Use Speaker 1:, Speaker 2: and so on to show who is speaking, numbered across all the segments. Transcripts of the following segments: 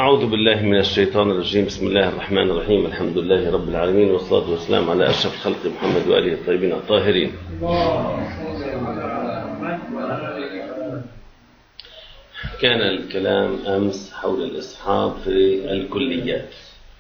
Speaker 1: أعوذ بالله من الشيطان الرجيم. بسم الله الرحمن الرحيم. الحمد لله رب العالمين، والصلاة والسلام على أشرف خلق محمد وآله الطيبين الطاهرين. كان الكلام أمس حول الإصحاب في الكليات.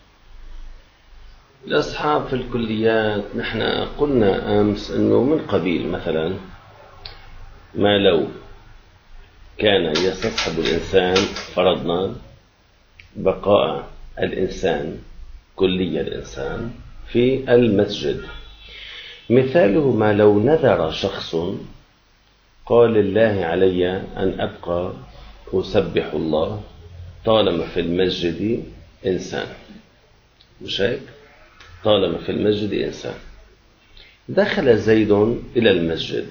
Speaker 1: الأصحاب في الكليات نحن قلنا أمس أنه من قبيل مثلا ما لو كان يستصحب الإنسان، فرضنا بقاء الإنسان، كلية الإنسان في المسجد. مثاله ما لو نذر شخص قال لله علي أن أبقى أسبح الله طالما في المسجد إنسان، مش هيك؟ طالما في المسجد إنسان. دخل زيد إلى المسجد،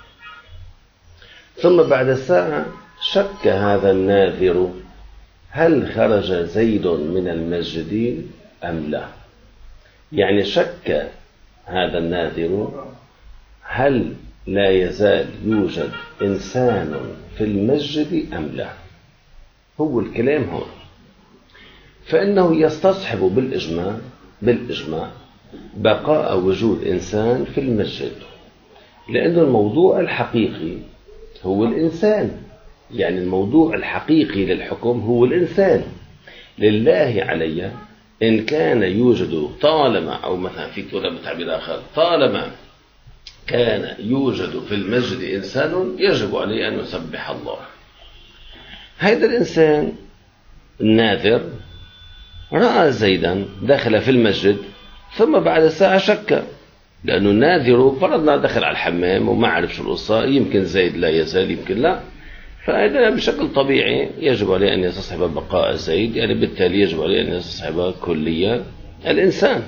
Speaker 1: ثم بعد ساعة شك هذا الناذر هل خرج زيد من المسجد أم لا. يعني شك هذا الناذر هل لا يزال يوجد إنسان في المسجد أم لا. هو الكلام هون، فإنه يستصحب بالإجماع بقاء وجود إنسان في المسجد، لأن الموضوع الحقيقي هو الإنسان. يعني الموضوع الحقيقي للحكم هو الإنسان. لله علي إن كان يوجد طالما، أو مثلا في تقول بتعبير آخر، طالما كان يوجد في المسجد إنسان يجب عليه أن يسبح الله. هذا الإنسان الناذر رأى زيدا دخل في المسجد، ثم بعد ساعة شك، لأنه الناذر فرضنا دخل على الحمام وما عرف شو القصة، يمكن زيد لا يزال يمكن لا، فهذا بشكل طبيعي يجب عليه أن يستصحب بقاء زيد، يعني بالتالي يجب عليه أن يستصحب كلية الإنسان.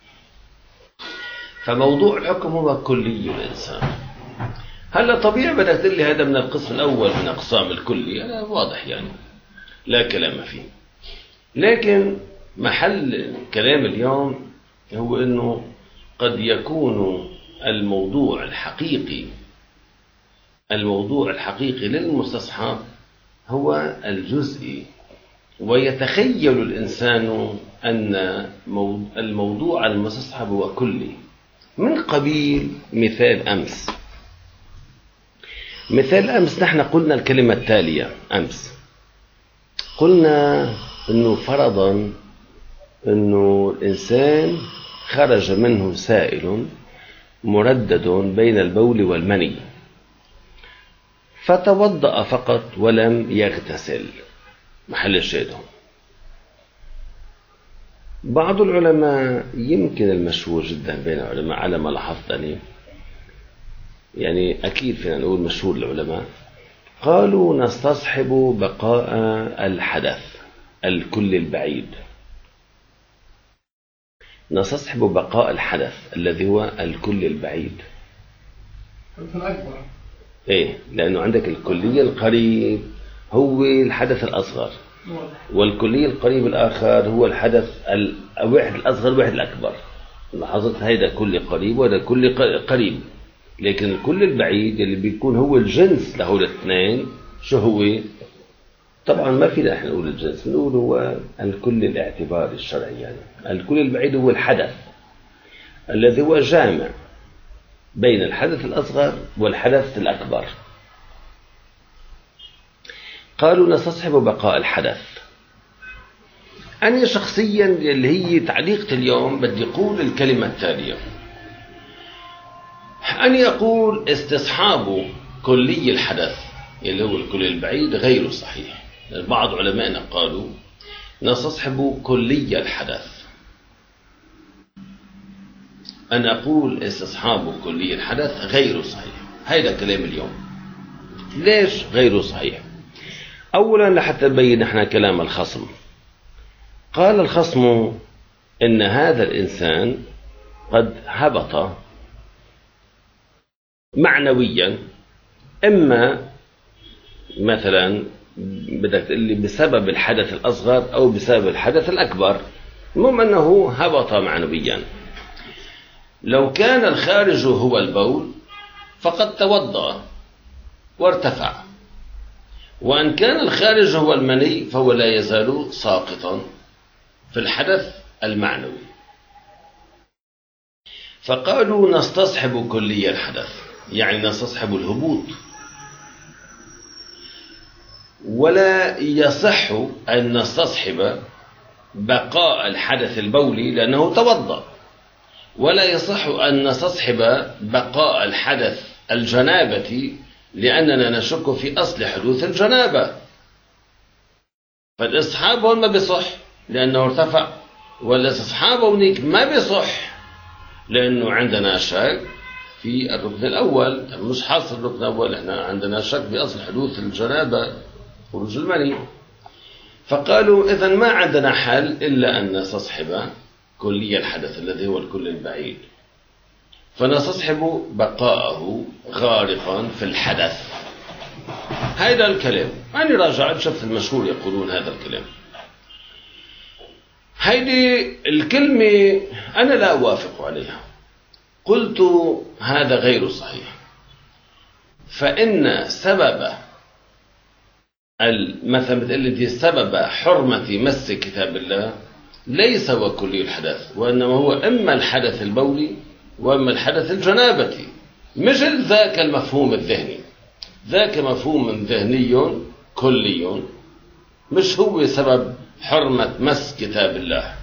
Speaker 1: فموضوع الحكم هو كلي الإنسان. هلا طبيعي بدك تقول لي هذا من القسم الأول من أقسام الكلي، هذا واضح يعني لا كلام فيه. لكن محل كلام اليوم هو أنه قد يكون الموضوع الحقيقي للمستصحب هو الجزئي، ويتخيل الإنسان أن الموضوع المستصحب هو كلي. من قبيل مثال أمس نحن قلنا الكلمة التالية أمس، قلنا أنه فرضا أنه الإنسان خرج منه سائل مردد بين البول والمني، فتوضأ فقط ولم يغتسل. محل الشاهد هون. بعض العلماء، يمكن المشهور جدا بين العلماء على ما لاحظتني، يعني أكيد فينا نقول مشهور العلماء، قالوا نستصحب بقاء الحدث الكل البعيد. نستصحب بقاء الحدث الذي هو الكل البعيد. ايه، لانه عندك الكلي القريب هو الحدث الاصغر، والكلي القريب الاخر هو الحدث الواحد الاصغر والواحد الاكبر. لاحظت هيدا كل قريب وهذا كل قريب، لكن الكل البعيد اللي بيكون هو الجنس له الاثنين، شو هو؟ طبعا ما فينا احنا نقول الجنس، نقول هو الكل الاعتباري الشرعي. يعني الكل البعيد هو الحدث الذي هو جامع بين الحدث الأصغر والحدث الأكبر. قالوا نستصحب بقاء الحدث. أنا شخصيا اللي هي تعليقة اليوم بدي أقول الكلمة التالية، أن يقول استصحاب كلي الحدث اللي هو الكل البعيد غير صحيح. بعض علمائنا قالوا نستصحب كلي الحدث. أن أقول استصحاب كلي الحدث غير صحيح. هذا كلام اليوم. ليش غير صحيح؟ أولا لحتى نبين نحن كلام الخصم. قال الخصم إن هذا الإنسان قد هبط معنويا، إما مثلا بدك تقول لي بسبب الحدث الأصغر أو بسبب الحدث الأكبر، المهم أنه هبط معنويا. لو كان الخارج هو البول فقد توضأ وارتفع، وأن كان الخارج هو المني فهو لا يزال ساقطا في الحدث المعنوي. فقالوا نستصحب كلي الحدث، يعني نستصحب الهبوط، ولا يصح أن نستصحب بقاء الحدث البولي لأنه توضأ، ولا يصح أن نستصحب بقاء الحدث الجنابة لأننا نشك في أصل حدوث الجنابة. فالإصحاب هون ما بيصح لأنه ارتفع، والاستصحاب هونيك ما بيصح لأنه عندنا شك في الركن الأول، مش حاصل الركن الأول، احنا عندنا شك بأصل حدوث الجنابة خروج المني. فقالوا إذن ما عندنا حل إلا أن نستصحب كلي الحدث الذي هو الكل البعيد، فنستصحب بقاءه غارقا في الحدث. هذا الكلام أنا راجعت شفت المشهور يقولون هذا الكلام. هذه الكلمة أنا لا أوافق عليها، قلت هذا غير صحيح. فإن سبب مثلا بتقول سبب حرمة مس كتاب الله ليس هو كلي الحدث، وإنما هو إما الحدث البولي وإما الحدث الجنابة، مثل ذاك المفهوم الذهني. ذاك مفهوم ذهني كلي، مش هو سبب حرمة مس كتاب الله.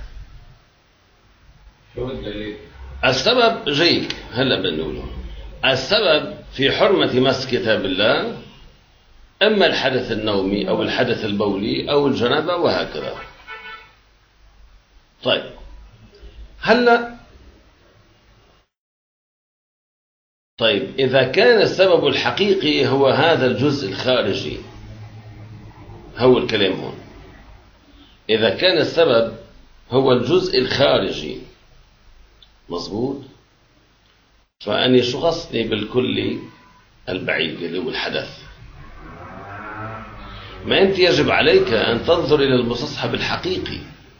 Speaker 2: شو الدليل؟
Speaker 1: السبب جيك هلا بنقوله. السبب في حرمة مس كتاب الله إما الحدث النومي أو الحدث البولي أو الجنابة وهكذا. طيب هلا إذا كان السبب الحقيقي هو هذا الجزء الخارجي، هو الكلام هون، إذا كان السبب هو الجزء الخارجي مظبوط، فأني شو قصدي بالكلي البعيد اللي هو الحدث؟ ما أنت يجب عليك أن تنظر إلى المستصحب الحقيقي،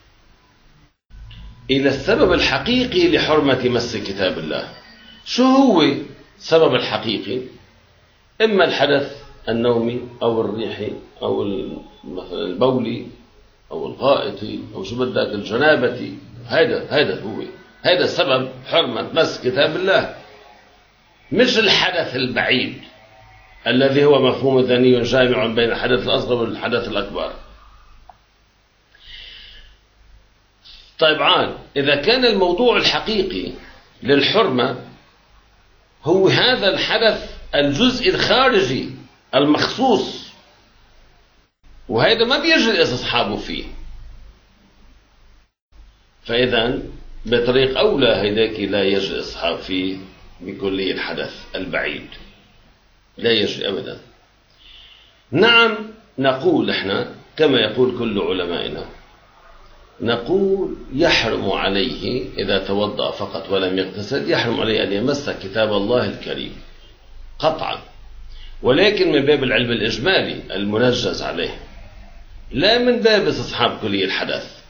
Speaker 1: إلى السبب الحقيقي لحرمة مس كتاب الله. شو هو السبب الحقيقي؟ إما الحدث النومي أو الريحي أو مثلا البولي أو الغائطي أو شو بدك الجنابة. هذا هو هذا سبب حرمة مس كتاب الله، مش الحدث البعيد الذي هو مفهوم ذهني جامع بين الحدث الأصغر والحدث الأكبر. طيب عاد إذا كان الموضوع الحقيقي للحرمة هو هذا الحدث الجزء الخارجي المخصوص، وهذا ما بيجري استصحابه فيه، فإذا بطريق أولى هيداك لا يجري استصحاب فيه بكلية الحدث البعيد، لا يجري أبدا. نعم نقول احنا كما يقول كل علمائنا، نقول يحرم عليه إذا توضأ فقط ولم يغتسل، يحرم عليه أن يمس كتاب الله الكريم قطعا، ولكن من باب العلم الإجمالي المنجز عليه، لا من باب استصحاب كلية الحدث.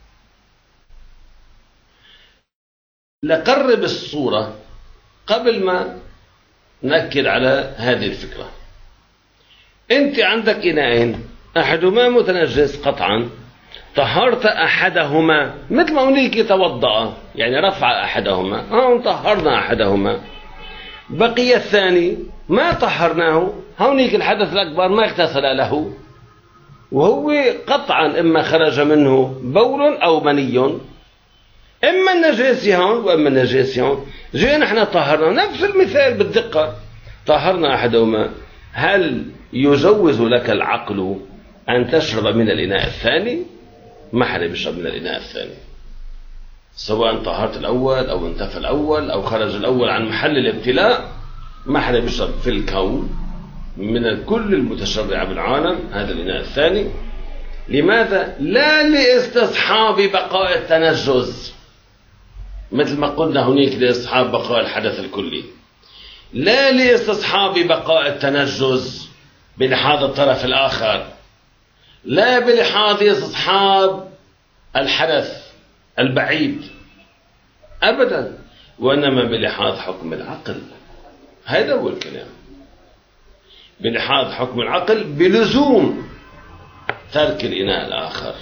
Speaker 1: لقرب الصورة قبل ما نأكد على هذه الفكرة. أنت عندك إناءين، أحدهما متنجس قطعا، طهرت أحدهما مثل ما هناك توضأ، يعني رفع أحدهما، طهرنا أحدهما، بقي الثاني ما طهرناه، هونيك الحدث الأكبر ما اغتسل له، وهو قطعا إما خرج منه بول أو مني، إما النجاسة هون وإما النجاسة هون. جينا نحن طهرنا، نفس المثال بالدقة، طهرنا أحدهما. هل يجوز لك العقل أن تشرب من الإناء الثاني؟ ما حدا بيشرب من الإناء الثاني، سواء طهرت الأول أو انتفى الأول أو خرج الأول عن محل الابتلاء، ما حدا بيشرب في الكون من كل المتشرع بالعالم هذا الإناء الثاني. لماذا؟ لا لاستصحاب بقاء التنجز، مثل ما قلنا هناك لاستصحاب بقاء الحدث الكلي، لا لاستصحاب بقاء التنجز بلحاظ الطرف الآخر، لا بلحاظ استصحاب الحدث البعيد أبدا، وإنما بلحاظ حكم العقل. هذا هو الكلام. بلحاظ حكم العقل بلزوم ترك الإناء الآخر.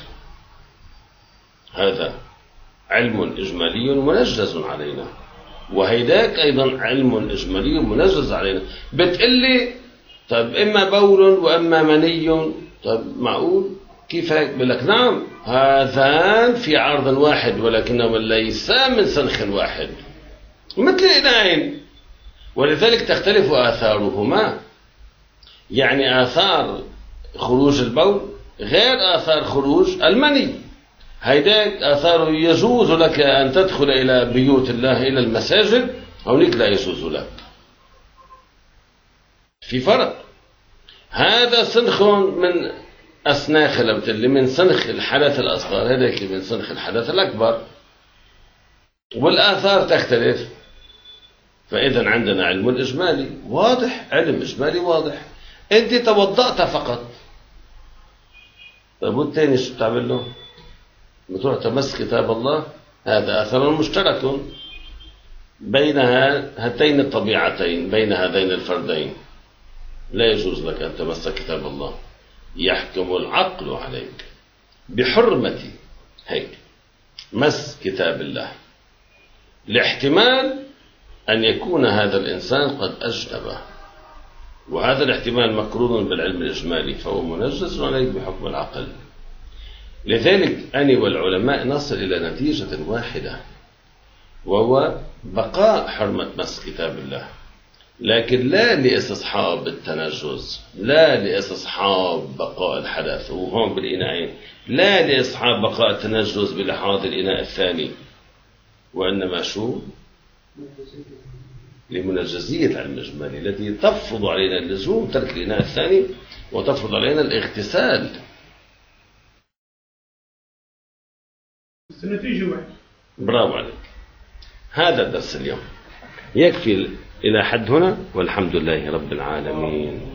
Speaker 1: هذا علم إجمالي منجز علينا، وهيداك أيضا علم إجمالي منجز علينا. بتقلي طب إما بول وإما مني، طب معقول كيف هيك؟ بقول لك نعم، هذان في عرض واحد ولكنهما ليسا من سنخ واحد مثل الإناءين، ولذلك تختلف آثارهما. يعني آثار خروج البول غير آثار خروج المني. هيداك آثار يجوز لك أن تدخل إلى بيوت الله، إلى المساجد، هونيك لا يجوز لك، في فرق. هذا سنخ من أسناخ اللي من سنخ الحدث الأصغر، هذاك من سنخ الحدث الأكبر، والآثار تختلف. فإذا عندنا علم إجمالي واضح، علم إجمالي واضح. أنت توضأت فقط، طيب والتاني شو بتعمل له؟ بتروح تمس كتاب الله، هذا أثر مشترك بين هاتين الطبيعتين، بين هذين الفردين. لا يجوز لك أن تمس كتاب الله، يحكم العقل عليك بحرمة هيك مس كتاب الله، لاحتمال أن يكون هذا الإنسان قد أجنبه، وهذا الاحتمال مقرون بالعلم الإجمالي، فهو منجز عليك بحكم العقل. لذلك أنا والعلماء نصل إلى نتيجة واحدة، وهو بقاء حرمة مس كتاب الله، لكن لا لاستصحاب التنجز، لا لاستصحاب بقاء الحدث، وهون بالإناءين لا لاستصحاب بقاء التنجز بلحاظ الإناء الثاني، وإنما شو؟ لمنجزية العلم الإجمالي التي تفرض علينا اللزوم ترك الإناء الثاني، وتفرض علينا الاغتسال.
Speaker 2: النتيجة واحدة.
Speaker 1: برافو عليك. هذا الدرس اليوم يكفي إلى حد هنا، والحمد لله رب العالمين.